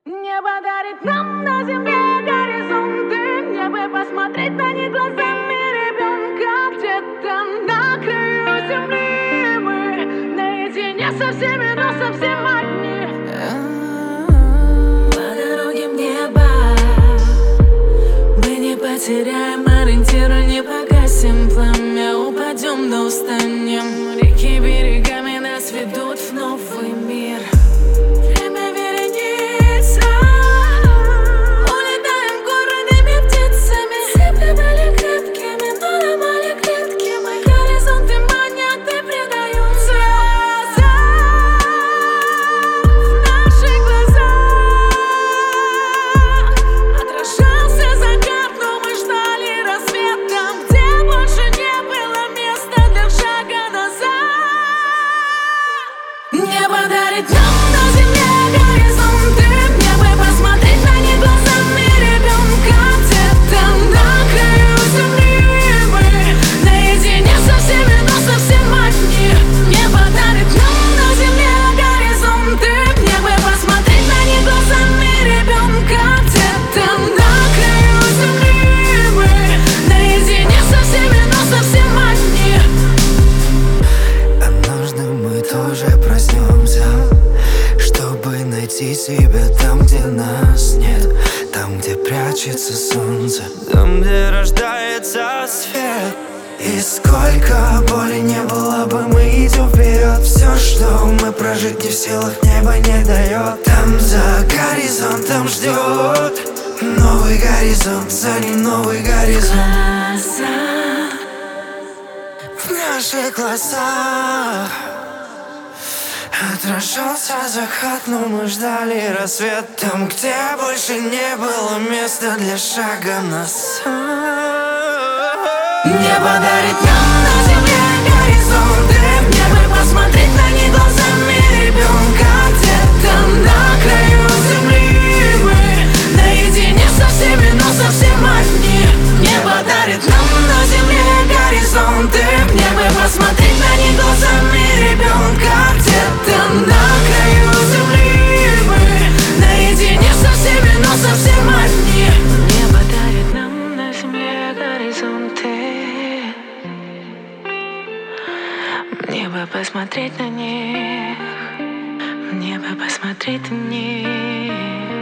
Небо дарит нам на земле горизонты. Мне бы посмотреть на них глазами ребенка. Где-то на краю земли мы наедине со всеми, но совсем одни. По дороге в небо мы не потеряем ориентир, не погасим пламя. Упадем да устанем. Реки берегами нас ведут в новый мир. Время вереница. Улетаем городами птицами. Цепи были крепкими, но ломали клетки. Мои горизонты манят и предают. Слезы в наших глазах. Отражался закат, но мы ждали рассвета, где больше не было места для шага назад. Небо дарит нам на земле горизонты. Мне бы посмотреть на них глазами ребенка. Где-то на краю земли мы наедине со всеми, но совсем одни. Небо дарит нам на земле горизонты. Мне бы посмотреть на них глазами ребенка. Где-то на краю земли мы наедине со всеми, но совсем одни. Однажды мы тоже проснемся, чтобы найти себя там, где нас нет, там, где прячется солнце, там, где рождается свет. И сколько боли не было бы, мы идем вперед. Все, что мы прожить не в силах, небо не дает. Там за горизонтом ждет новый горизонт, за ним новый горизонт. В наших глазах отражался закат, но мы ждали рассвет, там, где больше не было места для шага назад. Небо дарит нам на земле горизонты. Мне бы посмотреть на них глазами ребенка. Где-то на краю земли мы наедине со всеми, но совсем одни. Небо дарит нам на земле горизонты. Мне бы посмотреть на них глазами ребенка. Где-то на краю земли мы наедине со всеми, но совсем одни. Небо дарит нам на земле горизонты. Мне бы посмотреть на них. Мне бы посмотреть на них.